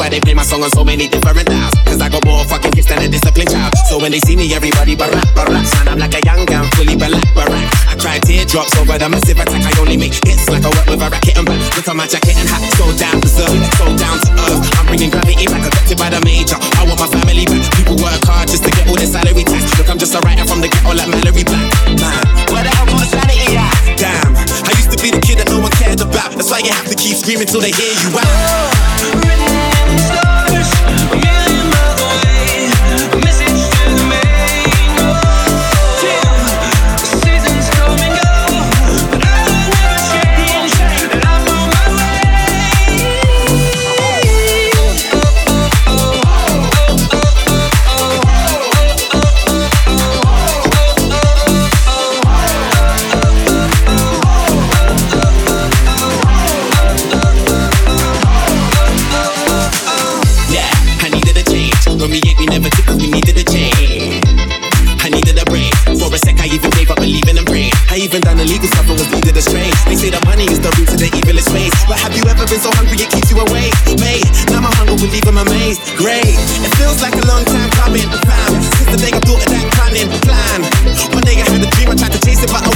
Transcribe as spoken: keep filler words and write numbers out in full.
why they play my song on so many different dials. Cause I got more fucking hits than a disciplined child. So when they see me, everybody barack, barack. Son, I'm like a young gun, fully black, barack. I cry teardrops over the massive attack. I only make hits like I work with a racket and back. Look at my jacket and hat, so down to earth, so down to earth. I'm bringing gravity back, affected by the major. I want my family back. People work hard just to get all their salary tax. Look, I'm just a writer from the ghetto like Mallory Black. Man, where the hell was sanity at? Damn, I used to be the kid that no one cared about. That's why you have to keep screaming till they hear you out. Written in the stars, a million miles away, a message to the main. The seasons come and go, but I will never change, and I'm on my way. When we ate, we never took cause we needed a change. I needed a break. For a sec, I even gave up believing and praying. I even done illegal stuff and was needed a strange. They say that money is the root to the evilest ways. But have you ever been so hungry it keeps you awake? Mate, now my hunger will leave them amazed. Great, it feels like a long time coming, fam. Since the day I thought of that cunning plan. One day I had a dream, I tried to chase it, but I